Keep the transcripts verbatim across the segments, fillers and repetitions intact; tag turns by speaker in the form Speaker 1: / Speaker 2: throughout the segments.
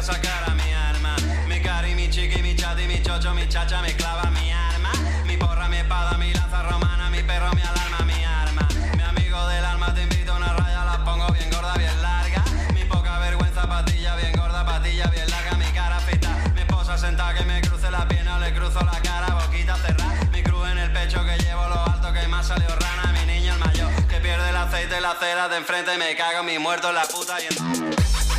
Speaker 1: alegra sacar a mi arma. Mi cari, mi chiqui, mi chati, mi chocho, mi chacha, me clava mi arma. Mi porra, mi espada, mi lanza romana, mi perro, mi alarma, mi arma. Mi amigo del alma, te invito a una raya, la pongo bien gorda, bien larga. Mi poca vergüenza, patilla bien gorda, patilla bien larga. Mi cara fita, mi esposa sentada que me cruce la pierna, le cruzo la cara, boquita cerrada. Mi cruz en el pecho que llevo lo alto, que más salió rana. Mi niño el mayor, que pierde el aceite en la acera de enfrente, me cago en mi muerto en la puta y en...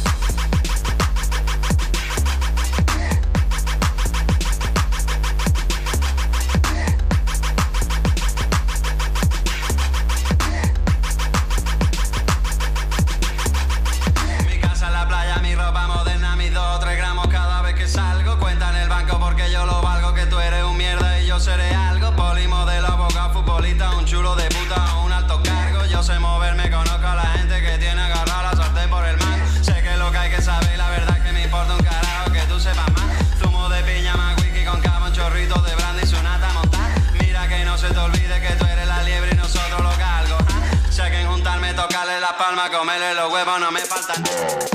Speaker 1: Palma, comerle los huevos, no me faltan.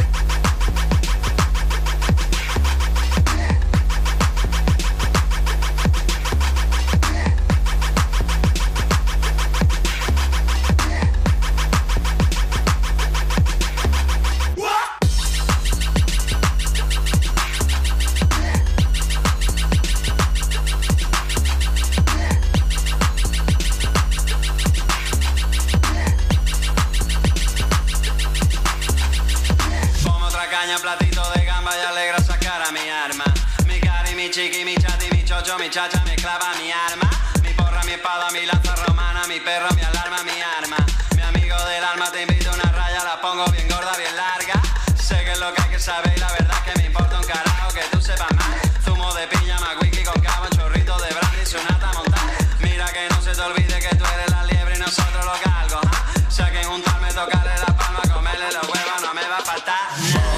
Speaker 1: Mi chacha me clava mi arma. Mi porra, mi espada, mi lanza romana. Mi perro, mi alarma, mi arma. Mi amigo del alma, te invito a una raya, la pongo bien gorda, bien larga. Sé que es lo que hay que saber y la verdad es que me importa un carajo que tú sepas más. Zumo de piña, más whisky con cava, un chorrito de brandy, sonata montada. Mira que no se te olvide que tú eres la liebre y nosotros los galgos, ¿eh? Sé que juntarme, tocarle la palma, comerle los huevos, no me va a faltar nada.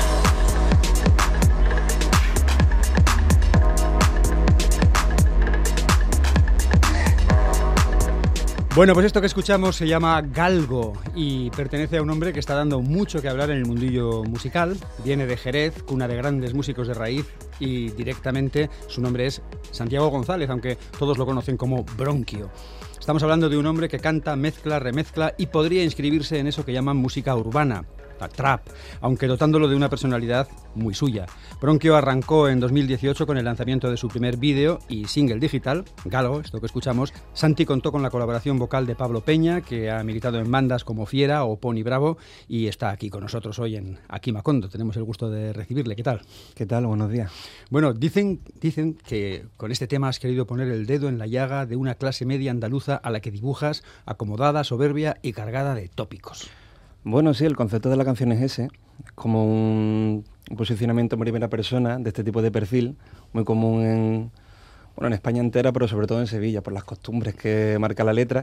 Speaker 2: Bueno, pues esto que escuchamos se llama Galgo y pertenece a un hombre que está dando mucho que hablar en el mundillo musical. Viene de Jerez, cuna de grandes músicos de raíz, y directamente su nombre es Santiago González, aunque todos lo conocen como Bronquio. Estamos hablando de un hombre que canta, mezcla, remezcla y podría inscribirse en eso que llaman música urbana, la trap, aunque dotándolo de una personalidad muy suya. Bronquio arrancó en dos mil dieciocho con el lanzamiento de su primer vídeo y single digital, Galgo, esto que escuchamos. Santi contó con la colaboración vocal de Pablo Peña, que ha militado en bandas como Fiera o Pony Bravo y está aquí con nosotros hoy en Aquí Macondo. Tenemos el gusto de recibirle. ¿Qué tal?
Speaker 3: ¿Qué tal? Buenos días.
Speaker 2: Bueno, dicen, dicen que con este tema has querido poner el dedo en la llaga de una clase media andaluza a la que dibujas acomodada, soberbia y cargada de tópicos.
Speaker 3: Bueno, sí, el concepto de la canción es ese, como un posicionamiento en primera persona de este tipo de perfil, muy común en, bueno, en España entera, pero sobre todo en Sevilla, por las costumbres que marca la letra.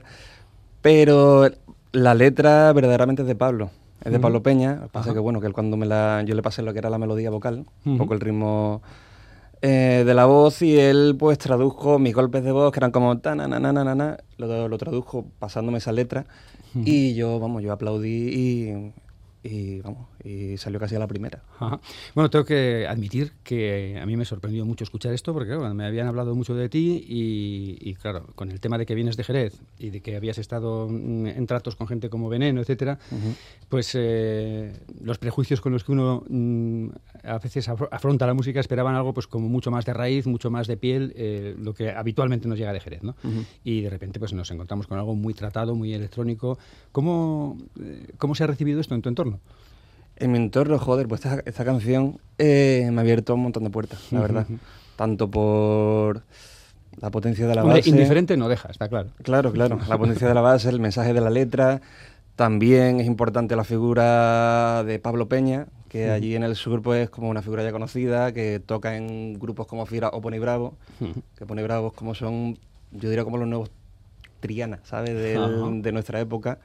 Speaker 3: Pero la letra verdaderamente es de Pablo, es de uh-huh. Pablo Peña. Lo que pasa es que, bueno, que él cuando me la, yo le pasé lo que era la melodía vocal, uh-huh. un poco el ritmo eh, de la voz, y él pues tradujo mis golpes de voz, que eran como ta na na na na na, lo, lo tradujo pasándome esa letra. Uh-huh. Y yo, vamos, yo aplaudí y, y, vamos, y salió casi a la primera.
Speaker 2: Ajá. Bueno, tengo que admitir que a mí me sorprendió mucho escuchar esto, porque claro, me habían hablado mucho de ti y, y claro, con el tema de que vienes de Jerez y de que habías estado en tratos con gente como Veneno, etcétera, uh-huh. pues eh, los prejuicios con los que uno mm, a veces afronta la música esperaban algo pues como mucho más de raíz, mucho más de piel, eh, lo que habitualmente nos llega de Jerez, ¿no? Uh-huh. Y de repente pues nos encontramos con algo muy tratado, muy electrónico. ¿Cómo, eh, cómo se ha recibido esto en tu entorno?
Speaker 3: En mi entorno, joder, pues esta, esta canción eh, me ha abierto un montón de puertas, la verdad. Uh-huh. Tanto por la potencia de la
Speaker 2: Hombre,
Speaker 3: base...
Speaker 2: indiferente no deja, está claro.
Speaker 3: Claro, claro. La potencia de la base, el mensaje de la letra. También es importante la figura de Pablo Peña, que uh-huh. allí en el sur pues es como una figura ya conocida, que toca en grupos como Fiera o Pony Bravo, uh-huh. que Pony Bravo como son, yo diría como los nuevos Triana, ¿sabes? Del, uh-huh. de nuestra época.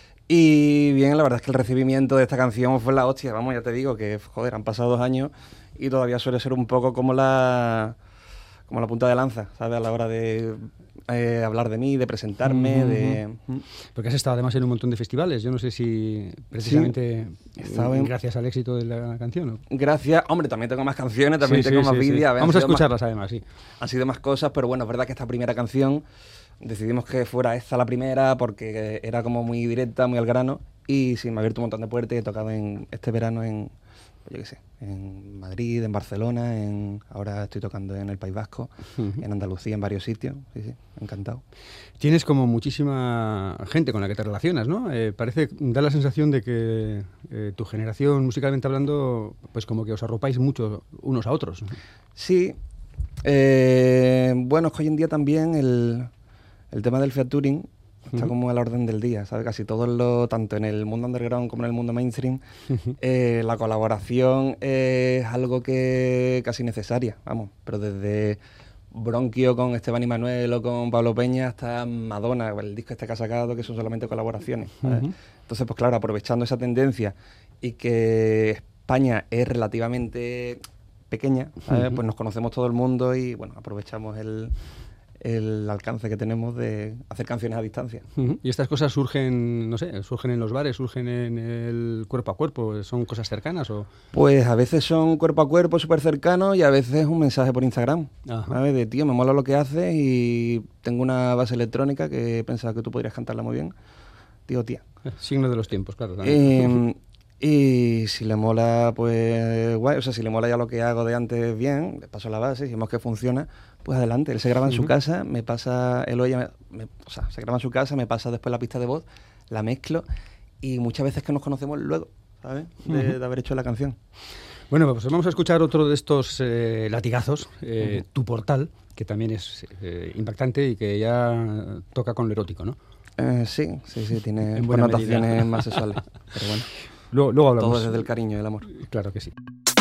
Speaker 3: Y bien, la verdad es que el recibimiento de esta canción fue la hostia, vamos, ya te digo que, joder, han pasado dos años y todavía suele ser un poco como la como la punta de lanza, ¿sabes? A la hora de eh, hablar de mí, de presentarme, uh-huh. de...
Speaker 2: Porque has estado además en un montón de festivales. Yo no sé si precisamente sí, en... gracias al éxito de la canción. ¿O?
Speaker 3: Gracias. Hombre, también tengo más canciones, también
Speaker 2: sí,
Speaker 3: tengo
Speaker 2: sí,
Speaker 3: más
Speaker 2: sí,
Speaker 3: vídeos.
Speaker 2: Sí. Vamos a escucharlas más, además, sí.
Speaker 3: Han sido más cosas, pero bueno, es verdad que esta primera canción decidimos que fuera esta la primera porque era como muy directa, muy al grano. Y sí, me ha abierto un montón de puertas y he tocado en este verano en... yo qué sé, en Madrid, en Barcelona, en ahora estoy tocando en el País Vasco, uh-huh. en Andalucía, en varios sitios, sí, sí, encantado.
Speaker 2: Tienes como muchísima gente con la que te relacionas, ¿no? Eh, parece, da la sensación de que eh, tu generación, musicalmente hablando, pues como que os arropáis mucho unos a otros.
Speaker 3: Sí, eh, bueno, es que hoy en día también el, el tema del featuring está uh-huh. como a la orden del día, ¿sabes? Casi todo lo, tanto en el mundo underground como en el mundo mainstream, uh-huh. eh, la colaboración es algo que casi necesaria, vamos, pero desde Bronquio con Esteban y Manuel o con Pablo Peña hasta Madonna, el disco este que ha sacado, que son solamente colaboraciones, ¿sabes? Uh-huh. Entonces, pues claro, aprovechando esa tendencia y que España es relativamente pequeña, ¿sabes? Uh-huh. Pues nos conocemos todo el mundo y, bueno, aprovechamos el... el alcance que tenemos de hacer canciones a distancia.
Speaker 2: Uh-huh. ¿Y estas cosas surgen, no sé, surgen en los bares, surgen en el cuerpo a cuerpo? ¿Son cosas cercanas o...?
Speaker 3: Pues a veces son cuerpo a cuerpo, súper cercanos, y a veces un mensaje por Instagram. Ajá. ¿Sabes? De, tío, me mola lo que haces y tengo una base electrónica que he pensado que tú podrías cantarla muy bien. Tío, tía.
Speaker 2: Signo de los tiempos, claro.
Speaker 3: Eh, y si le mola, pues guay, o sea, si le mola ya lo que hago de antes bien, le paso la base, si vemos que funciona, pues adelante. Él se graba en uh-huh. su casa, me pasa, él o ella, me, me, o sea, se graba en su casa, me pasa después la pista de voz, la mezclo, y muchas veces que nos conocemos luego, ¿sabes? De, uh-huh. de haber hecho la canción.
Speaker 2: Bueno, pues vamos a escuchar otro de estos eh, latigazos, eh, uh-huh. Tu Portal, que también es eh, impactante y que ya toca con lo erótico, ¿no?
Speaker 3: Eh, sí, sí, sí, tiene connotaciones más sexuales, pero bueno.
Speaker 2: Luego, luego hablamos.
Speaker 3: Todo desde el cariño y el amor.
Speaker 2: Claro que sí.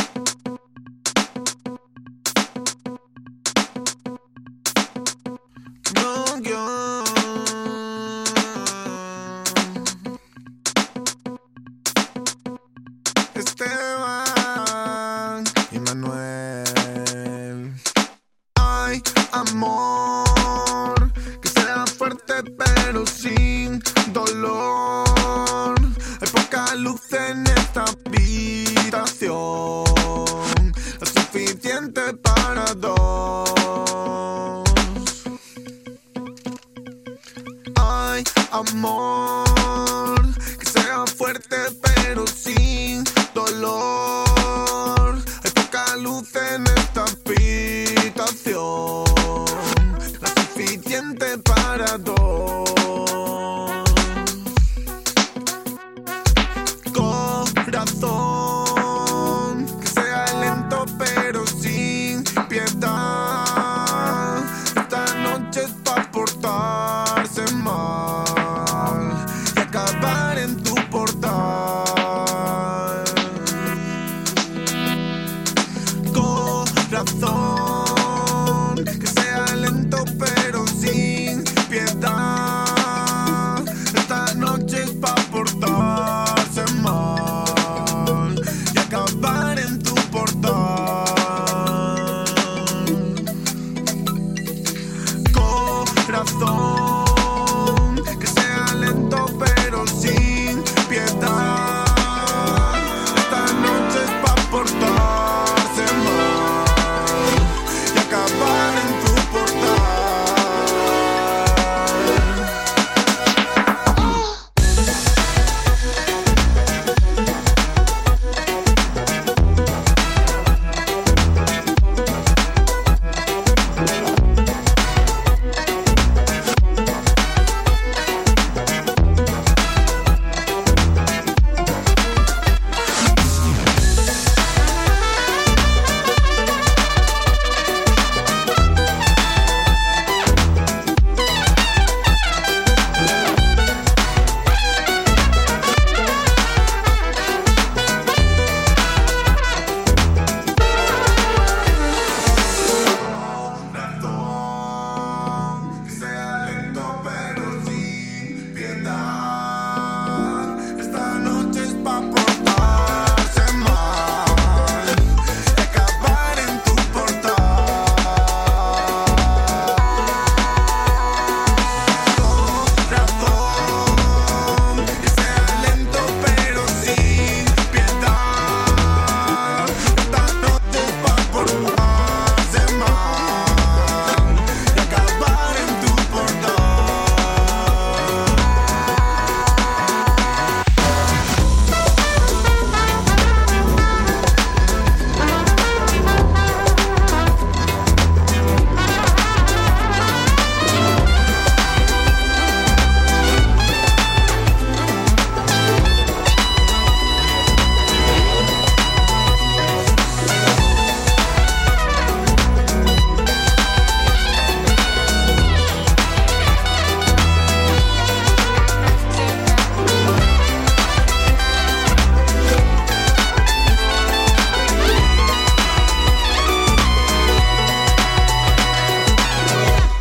Speaker 4: Esteban y Manuel. Ay, amor, que sea fuerte pero sin dolor. Hay poca luz en esta habitación, es suficiente para dos. Ay, amor, que sea fuerte pero sin dolor. Hay poca luz en esta habitación, es suficiente para dos. Corazón, que sea lento pero sin piedad. Esta noche es pa' portarse mal y acabar en tu portal. Corazón, que sea lento pero sin piedad. Esta noche es pa' portarse mal y acabar en tu portal. Corazón, que sea lento pero sin piedad. Esta noche es pa' portarse mal y acabar en tu portal.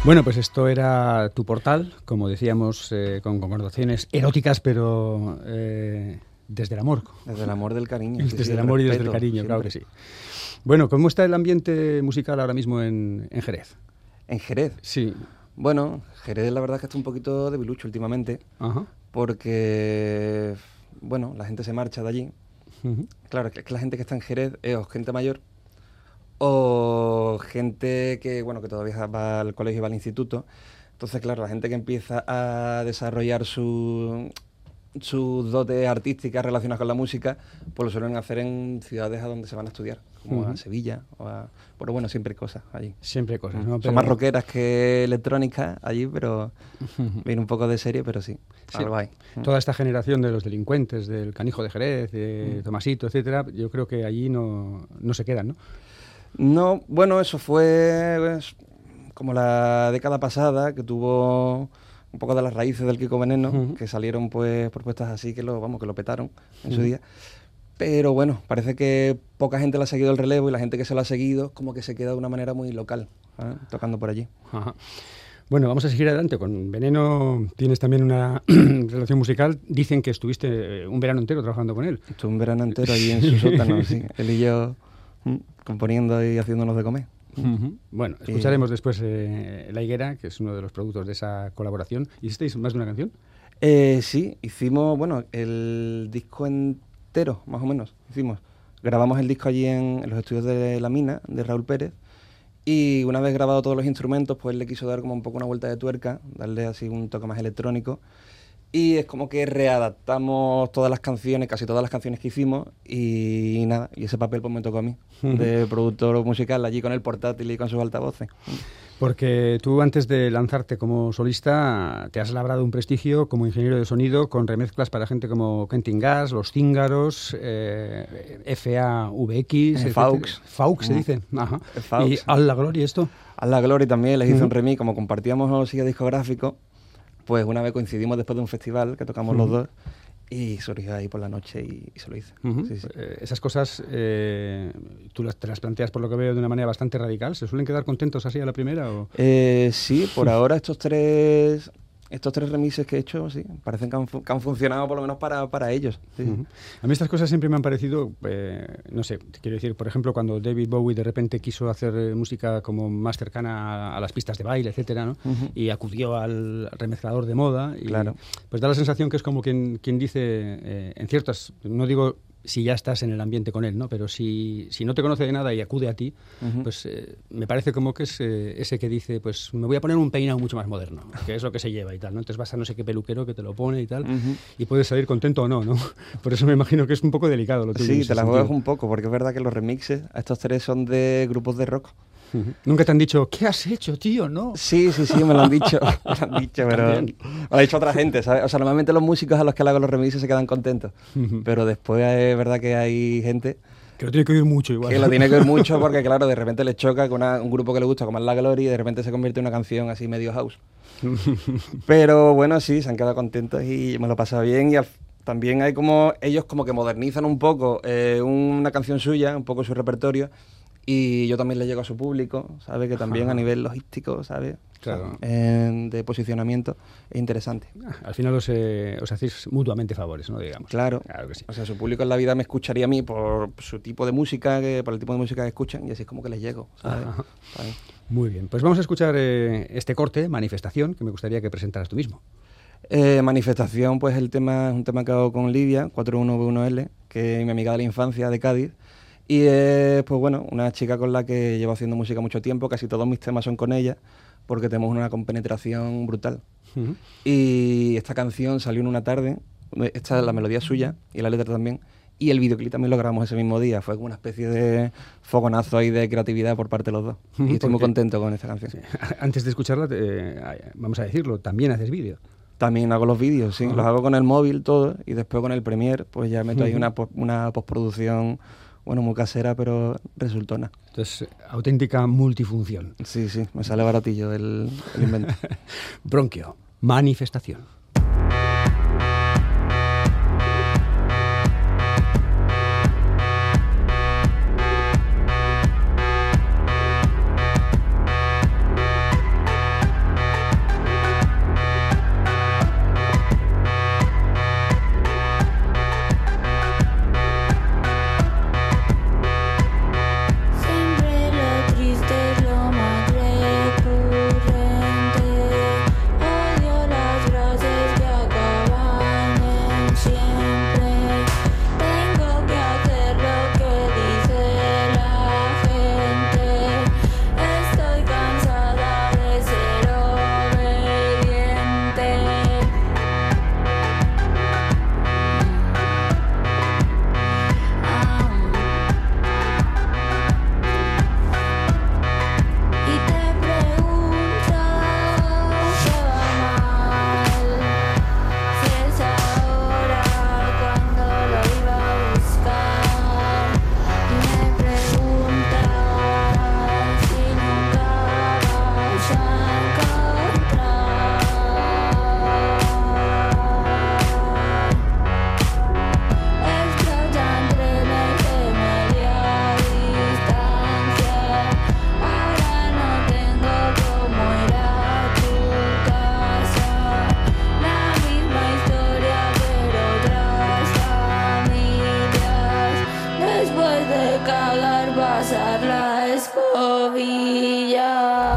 Speaker 2: Bueno, pues esto era tu portal, como decíamos, eh, con connotaciones eróticas, pero eh, desde el amor.
Speaker 3: Desde el amor del cariño.
Speaker 2: Desde
Speaker 3: sí,
Speaker 2: el
Speaker 3: sí,
Speaker 2: amor y desde
Speaker 3: respeto,
Speaker 2: el cariño,
Speaker 3: siempre.
Speaker 2: claro que sí. Bueno, ¿cómo está el ambiente musical ahora mismo en, en Jerez?
Speaker 3: En Jerez.
Speaker 2: Sí.
Speaker 3: Bueno, Jerez la verdad es que está un poquito debilucho últimamente,
Speaker 2: Ajá.
Speaker 3: porque, bueno, la gente se marcha de allí.
Speaker 2: Uh-huh.
Speaker 3: Claro, es que la gente que está en Jerez es o gente mayor o gente que, bueno, que todavía va al colegio y va al instituto. Entonces, claro, la gente que empieza a desarrollar su, sus dotes artísticas relacionadas con la música, pues lo suelen hacer en ciudades a donde se van a estudiar, como
Speaker 2: Uh-huh.
Speaker 3: a Sevilla, o a, pero bueno, siempre hay cosas allí.
Speaker 2: Siempre hay cosas, ¿no?
Speaker 3: Son
Speaker 2: Pero-
Speaker 3: más rockeras que electrónicas allí, pero
Speaker 2: Ujú.
Speaker 3: viene un poco de serie, pero sí,
Speaker 2: Sí.
Speaker 3: algo hay.
Speaker 2: Toda esta generación de los delincuentes, del Canijo de Jerez, de Tomasito, etcétera, yo creo que allí no, no se quedan, ¿no?
Speaker 3: No, bueno, eso fue pues, como la década pasada, que tuvo un poco de las raíces del Kiko Veneno,
Speaker 2: Ujú.
Speaker 3: que salieron pues propuestas así que lo, vamos, que lo petaron en su
Speaker 2: Ujú.
Speaker 3: día. Pero bueno, parece que poca gente le ha seguido el relevo y la gente que se lo ha seguido como que se queda de una manera muy local, ¿sabes? Tocando por allí.
Speaker 2: Ajá. Bueno, vamos a seguir adelante. Con Veneno tienes también una relación musical. Dicen que estuviste eh, un verano entero trabajando con él.
Speaker 3: Estuve un verano entero allí en su sótano, sí. Él y yo mm, componiendo y haciéndonos de comer.
Speaker 2: Ujú. Bueno, escucharemos después eh, La Higuera, que es uno de los productos de esa colaboración. ¿Hicisteis más de una canción?
Speaker 3: Eh, sí, hicimos, bueno, el disco entero, más o menos, hicimos. Grabamos el disco allí en, en los estudios de La Mina, de Raúl Pérez, y una vez grabado todos los instrumentos, pues él le quiso dar como un poco una vuelta de tuerca, darle así un toque más electrónico, y es como que readaptamos todas las canciones, casi todas las canciones que hicimos, y nada, y ese papel pues me tocó a mí, de productor musical, allí con el portátil y con sus altavoces.
Speaker 2: Porque tú antes de lanzarte como solista te has labrado un prestigio como ingeniero de sonido con remezclas para gente como Kentin Gas, Los Cíngaros, eh, F A V X,
Speaker 3: Eh,
Speaker 2: etcétera.
Speaker 3: Faux.
Speaker 2: Faux se
Speaker 3: Mm.
Speaker 2: dice. Ajá.
Speaker 3: Faux,
Speaker 2: Y
Speaker 3: sí.
Speaker 2: a la gloria esto.
Speaker 3: A la Gloria también les hice
Speaker 2: Ujú.
Speaker 3: un remix, como compartíamos los sellos discográficos, pues una vez coincidimos después de un festival que tocamos los
Speaker 2: Ujú.
Speaker 3: dos y surgió ahí por la noche y, y se lo hice.
Speaker 2: Ujú.
Speaker 3: Sí, sí.
Speaker 2: Eh, esas cosas eh, tú las, te las planteas por lo que veo de una manera bastante radical. ¿Se suelen quedar contentos así a la primera? O?
Speaker 3: Eh, sí, por ahora estos tres estos tres remixes que he hecho, sí, parecen que han, fu- que han funcionado por lo menos para, para ellos. Sí.
Speaker 2: Ujú. A mí estas cosas siempre me han parecido, eh, no sé, te quiero decir, por ejemplo, cuando David Bowie de repente quiso hacer eh, música como más cercana a, a las pistas de baile, etcétera, ¿no?
Speaker 3: Ujú.
Speaker 2: Y acudió al remezclador de moda y
Speaker 3: Claro.
Speaker 2: pues da la sensación que es como quien, quien dice, eh, en ciertas, no digo si ya estás en el ambiente con él, ¿no? Pero si, si no te conoce de nada y acude a ti,
Speaker 3: Ujú.
Speaker 2: pues eh, me parece como que es eh, ese que dice, pues me voy a poner un peinado mucho más moderno, que es lo que se lleva y tal, ¿no? Entonces vas a no sé qué peluquero que te lo pone y tal,
Speaker 3: Ujú.
Speaker 2: y puedes salir contento o no, ¿no? Por eso me imagino que es un poco delicado lo tuyo. en
Speaker 3: Sí,
Speaker 2: ese
Speaker 3: te la
Speaker 2: sentido.
Speaker 3: juegas un poco, porque es verdad que los remixes, a estos tres son de grupos de rock.
Speaker 2: Ujú. Nunca te han dicho, ¿qué has hecho, tío? No.
Speaker 3: Sí, sí, sí, me lo han dicho, me lo han dicho, pero
Speaker 2: También.
Speaker 3: me lo ha dicho otra gente, ¿sabes? O sea, normalmente los músicos a los que le hago los remixes se quedan contentos,
Speaker 2: Ujú.
Speaker 3: pero después es verdad que hay gente
Speaker 2: Que lo tiene que oír mucho igual.
Speaker 3: que lo tiene que ver mucho porque, claro, de repente le choca con una- un grupo que le gusta como es La Gloria y de repente se convierte en una canción así medio house. Pero bueno, sí, se han quedado contentos y me lo he pasado bien y al- también hay como, ellos como que modernizan un poco eh, una canción suya, un poco su repertorio y yo también le llego a su público, ¿sabes? Que también
Speaker 2: Ajá.
Speaker 3: a nivel logístico, ¿sabes?
Speaker 2: Claro.
Speaker 3: O sea, eh, de posicionamiento es interesante.
Speaker 2: Al final os, eh, os hacéis mutuamente favores, ¿no? Digamos.
Speaker 3: Claro.
Speaker 2: Claro que sí.
Speaker 3: O sea, su público en la vida me escucharía a mí por su tipo de música, que, por el tipo de música que escuchan y así es como que les llego, ¿sabes?
Speaker 2: Ajá.
Speaker 3: ¿Sabes?
Speaker 2: Muy bien. Pues vamos a escuchar eh, este corte, Manifestación, que me gustaría que presentaras tú mismo.
Speaker 3: Eh, manifestación, pues el tema es un tema que hago con Lidia, cuatro uno V uno L, que es mi amiga de la infancia de Cádiz. Y es, pues bueno, una chica con la que llevo haciendo música mucho tiempo, casi todos mis temas son con ella, porque tenemos una compenetración brutal.
Speaker 2: Ujú.
Speaker 3: Y esta canción salió en una tarde, esta es la melodía suya y la letra también, y el videoclip también lo grabamos ese mismo día. Fue como una especie de fogonazo ahí de creatividad por parte de los dos.
Speaker 2: Ujú,
Speaker 3: Y estoy muy
Speaker 2: porque-
Speaker 3: contento con esta canción.
Speaker 2: Sí. Antes de escucharla, eh, vamos a decirlo, también haces vídeo.
Speaker 3: También hago los vídeos, sí,
Speaker 2: Ajá.
Speaker 3: los hago con el móvil todo y después con el Premiere pues ya meto ahí
Speaker 2: Ujú.
Speaker 3: una, pos- una postproducción, bueno, muy casera, pero resultona.
Speaker 2: Entonces, auténtica multifunción.
Speaker 3: Sí, sí, me sale baratillo el, el invento.
Speaker 2: Bronquio, Manifestación.
Speaker 5: de cagar, pasar la escobilla.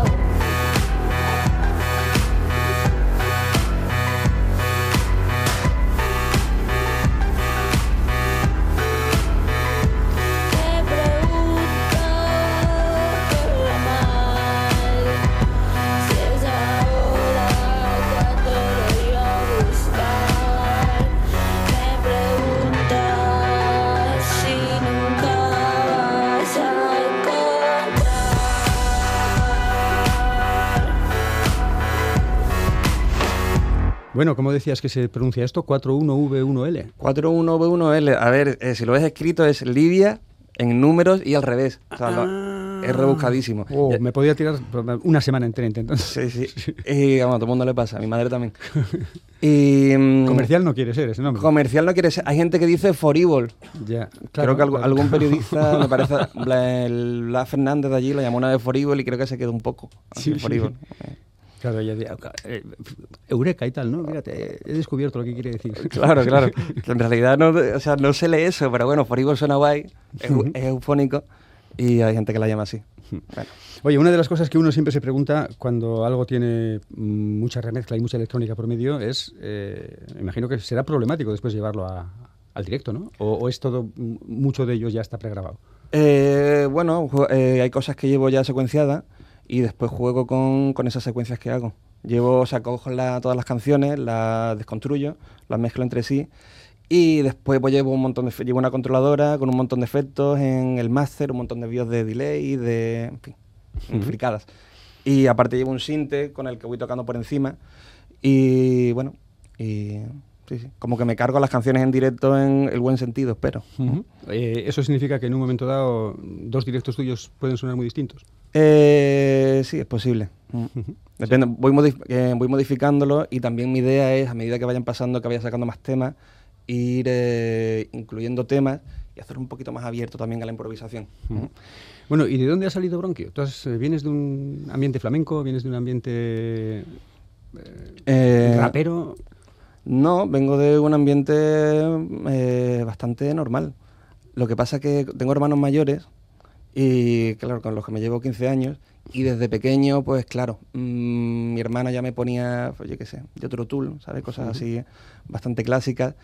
Speaker 2: Bueno, ¿cómo decías que se pronuncia esto? cuatro uno V uno L.
Speaker 3: cuatro uno V uno L. A ver, eh, si lo ves escrito es Livia en números y al revés. O sea,
Speaker 2: Ah.
Speaker 3: lo- es rebuscadísimo.
Speaker 2: Oh,
Speaker 3: Ya-
Speaker 2: me podía tirar una semana entera intentando.
Speaker 3: Sí, sí. Y vamos, a todo el mundo le pasa, a mi madre también. Y, mm,
Speaker 2: Comercial no quiere ser ese nombre.
Speaker 3: comercial no quiere ser. Hay gente que dice forívol.
Speaker 2: Ya,
Speaker 3: Creo
Speaker 2: claro,
Speaker 3: que algo-
Speaker 2: claro.
Speaker 3: algún periodista, me parece, Bla, el- Blas Fernández de allí lo llamó una vez forívol y creo que se quedó un poco. así,
Speaker 2: Sí, sí.
Speaker 3: forívol.
Speaker 2: Claro, ya, ya, eh, eureka y tal, ¿no? Fíjate, he descubierto lo que quiere decir.
Speaker 3: Claro, claro. Que en realidad no, o sea, no se lee eso, pero bueno, forívol suena guay, es,
Speaker 2: Ujú.
Speaker 3: es eufónico y hay gente que la llama así. Bueno.
Speaker 2: Oye, una de las cosas que uno siempre se pregunta cuando algo tiene mm, mucha remezcla y mucha electrónica por medio es, eh, me imagino que será problemático después llevarlo a- al directo, ¿no? O, o es todo, mm, mucho de ello ya está pregrabado.
Speaker 3: Eh, bueno, ju- eh, hay cosas que llevo ya secuenciadas y después juego con, con esas secuencias que hago. Llevo, o sea, cojo la- todas las canciones, las desconstruyo, las mezclo entre sí y después pues llevo un montón de efe- llevo una controladora con un montón de efectos en el máster, un montón de vídeos de delay, de en fin,
Speaker 2: Ujú.
Speaker 3: fricadas. Y aparte llevo un sinte con el que voy tocando por encima y bueno, y sí, sí, como que me cargo las canciones en directo en el buen sentido, espero.
Speaker 2: Eh, ¿Eso significa que en un momento dado dos directos tuyos pueden sonar muy distintos?
Speaker 3: Eh, sí, es posible. Mm. Depende, voy, modif- eh, voy modificándolo y también mi idea es, a medida que vayan pasando, que vaya sacando más temas, ir eh, incluyendo temas y hacer un poquito más abierto también a la improvisación.
Speaker 2: Ujú. Bueno, ¿y de dónde ha salido Bronquio? ¿Tú has- eh, vienes de un ambiente flamenco? ¿Vienes de un ambiente
Speaker 3: Eh,
Speaker 2: rapero?
Speaker 3: No, vengo de un ambiente eh, bastante normal. Lo que pasa es que tengo hermanos mayores y, claro, con los que me llevo quince años y desde pequeño, pues claro, mmm, mi hermana ya me ponía, pues, yo qué sé, de otro tool, ¿sabes? Cosas así bastante clásicas.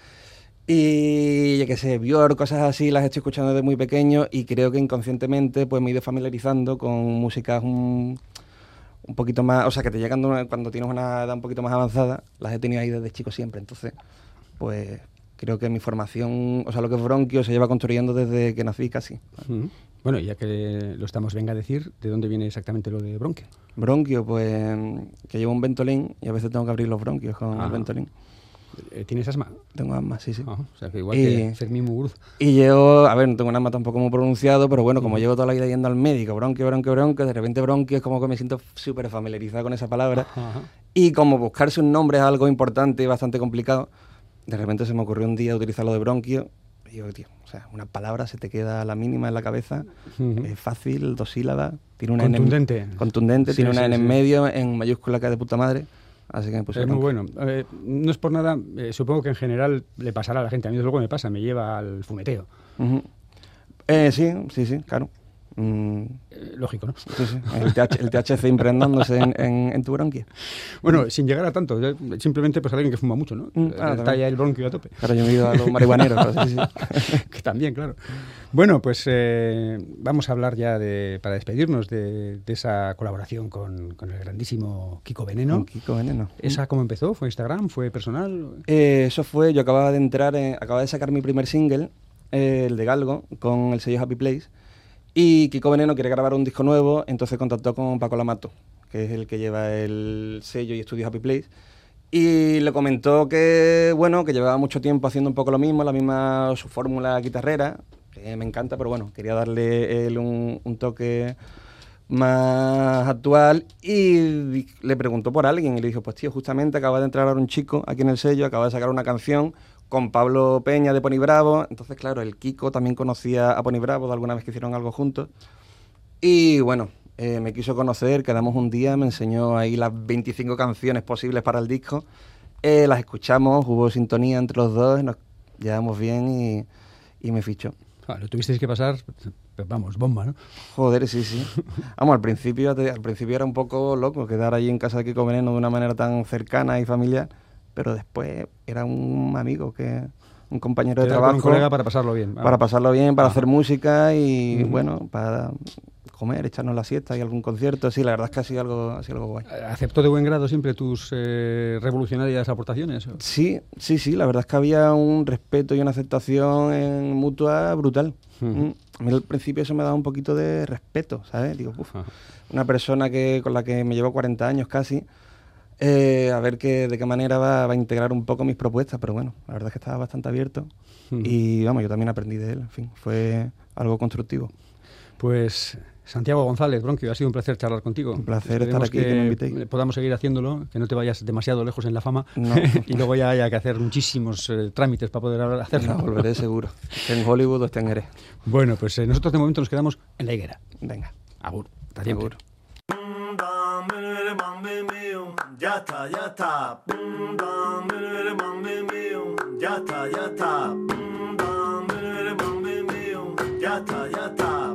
Speaker 3: Y, yo qué sé, Björk, cosas así, las estoy escuchando desde muy pequeño y creo que inconscientemente pues me he ido familiarizando con músicas un, un poquito más, o sea, que te llegan de una- cuando tienes una edad un poquito más avanzada, las he tenido ahí desde chico siempre. Entonces, pues creo que mi formación, o sea, lo que es Bronquio se lleva construyendo desde que nací casi.
Speaker 2: Ujú. Bueno, ya que lo estamos, venga a decir, ¿de dónde viene exactamente lo de Bronquio?
Speaker 3: Bronquio, pues que llevo un Ventolin y a veces tengo que abrir los bronquios con
Speaker 2: Ah.
Speaker 3: el Ventolin.
Speaker 2: Eh, ¿Tienes asma?
Speaker 3: Tengo asma, sí, sí.
Speaker 2: Ajá, o sea, que igual
Speaker 3: Y-
Speaker 2: que Fermín Muguruza.
Speaker 3: Y llevo, a ver, no tengo un asma tampoco muy pronunciado, pero bueno, como llevo toda la vida yendo al médico, bronquio, bronquio, bronquio, de repente bronquio es como que me siento súper familiarizado con esa palabra.
Speaker 2: Ajá.
Speaker 3: Y como buscarse un nombre es algo importante y bastante complicado, de repente se me ocurrió un día utilizarlo de bronquio. Y digo, tío, o sea, una palabra se te queda a la mínima en la cabeza,
Speaker 2: Ujú.
Speaker 3: es fácil, dos sílabas, tiene una N en-
Speaker 2: Contundente.
Speaker 3: contundente,
Speaker 2: Sí,
Speaker 3: tiene una
Speaker 2: sí,
Speaker 3: N en
Speaker 2: sí.
Speaker 3: medio, en mayúscula que es de puta madre. Así que me puse
Speaker 2: Es muy
Speaker 3: bronquio.
Speaker 2: bueno. Eh, no es por nada, eh, supongo que en general le pasará a la gente. A mí desde luego me pasa, me lleva al fumeteo.
Speaker 3: Ujú. Eh, sí, sí, sí, claro. Mm,
Speaker 2: Eh, lógico, ¿no?
Speaker 3: sí, sí. El, T H, el T H C impregnándose en, en, en tu bronquia.
Speaker 2: Bueno, sin llegar a tanto, ya, simplemente pues alguien que fuma mucho, ¿no?
Speaker 3: Mm,
Speaker 2: Eh,
Speaker 3: ah,
Speaker 2: Está
Speaker 3: también.
Speaker 2: ya el bronquio a tope.
Speaker 3: Claro, yo me he ido a los marihuaneros, pero sí, sí.
Speaker 2: Que también, claro. Bueno, pues eh, vamos a hablar ya de, para despedirnos de, de esa colaboración con, con el grandísimo Kiko Veneno.
Speaker 3: Con Kiko Veneno.
Speaker 2: ¿Esa cómo empezó? ¿Fue Instagram? ¿Fue personal?
Speaker 3: Eh, eso fue, yo acababa de entrar, en- acababa de sacar mi primer single, eh, el de Galgo, con el sello Happy Place. Y Kiko Veneno quiere grabar un disco nuevo, entonces contactó con Paco Lamato, que es el que lleva el sello y estudio Happy Place. Y le comentó que, bueno, que llevaba mucho tiempo haciendo un poco lo mismo, la misma, su fórmula guitarrera, que me encanta, pero bueno, quería darle él un, un toque más actual y di- le preguntó por alguien y le dijo, pues tío, justamente acaba de entrar ahora un chico aquí en el sello, acaba de sacar una canción con Pablo Peña de Pony Bravo. Entonces, claro, el Kiko también conocía a Pony Bravo de alguna vez que hicieron algo juntos. Y bueno, eh, me quiso conocer, quedamos un día, me enseñó ahí las veinticinco canciones posibles para el disco. Eh, las escuchamos, hubo sintonía entre los dos, nos llevamos bien y, y me fichó.
Speaker 2: Ah, lo tuvisteis que pasar, vamos, bomba, ¿no?
Speaker 3: Joder, sí, sí. Vamos, al principio, al principio era un poco loco quedar allí en casa de Kiko Veneno de una manera tan cercana y familiar, pero después era un amigo, que un compañero de
Speaker 2: Quedar
Speaker 3: trabajo.
Speaker 2: con un colega para pasarlo bien.
Speaker 3: Para pasarlo bien, para
Speaker 2: Ajá.
Speaker 3: hacer música y,
Speaker 2: Uh-huh.
Speaker 3: bueno, para comer, echarnos la siesta y algún concierto. Sí, la verdad es que ha sido algo, ha sido algo guay.
Speaker 2: ¿Aceptó de buen grado siempre tus eh, revolucionarias aportaciones? ¿O?
Speaker 3: Sí, sí, sí, la verdad es que había un respeto y una aceptación en mutua brutal.
Speaker 2: Uh-huh.
Speaker 3: Mm. A mí al principio eso me daba un poquito de respeto, ¿sabes? Digo, uf,
Speaker 2: Uh-huh.
Speaker 3: una persona que con la que me llevo cuarenta años casi, eh, a ver que, de qué manera va, va a integrar un poco mis propuestas, pero bueno, la verdad es que estaba bastante abierto. Uh-huh. Y vamos, yo también aprendí de él, en fin, fue algo constructivo.
Speaker 2: Pues Santiago González, Bronquio, ha sido un placer charlar contigo.
Speaker 3: Un placer
Speaker 2: Esperemos
Speaker 3: estar aquí, que, que me invitéis.
Speaker 2: Podamos seguir haciéndolo, que no te vayas demasiado lejos en la fama,
Speaker 3: no.
Speaker 2: y luego ya haya que hacer muchísimos eh, trámites para poder hacerlo.
Speaker 3: No, volveré seguro. Esté en Hollywood o esté en Jerez.
Speaker 2: Bueno, pues eh, nosotros de momento nos quedamos en la higuera.
Speaker 3: Venga.
Speaker 2: Agur. Hasta siempre.
Speaker 3: Agur.
Speaker 4: Ya está, ya está. Ya está, ya está. Ya está, ya está.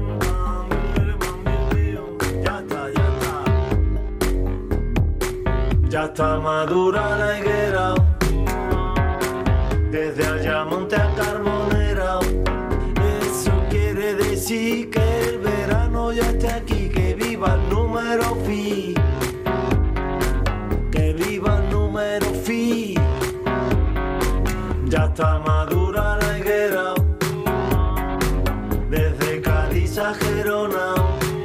Speaker 4: Ya está, ya está. Ya está madura la higuera. Desde Ayamonte a Carbonera. Eso quiere decir que el verano ya está aquí. Que viva el número fi. Que viva el número fi. Ya está madura la higuera. Desde Cádiz a Gerona.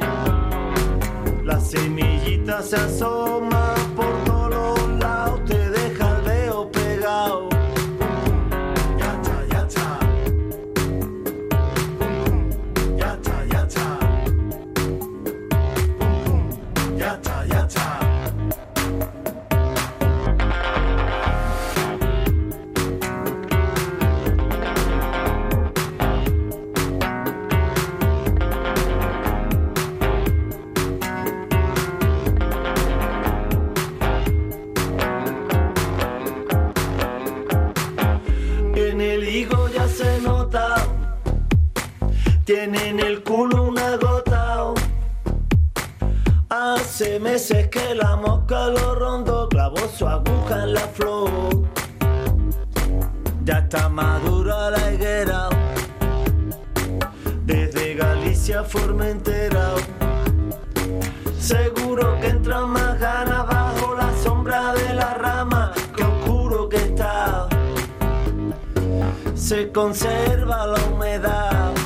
Speaker 4: La semillita se asoma por todos los lados. Te deja el dedo pegado. Ya está, ya está. Ya está, ya está. Ya está, ya está. En el higo ya se nota. Tiene en el culo una gota. Hace meses que la mosca lo rondó, clavó su aguja en la flor. Ya está madura la higuera. Desde Galicia a Formentera. Seguro que entran más ganas bajo la sombra de la rama. Qué oscuro que está. Se conserva la humedad.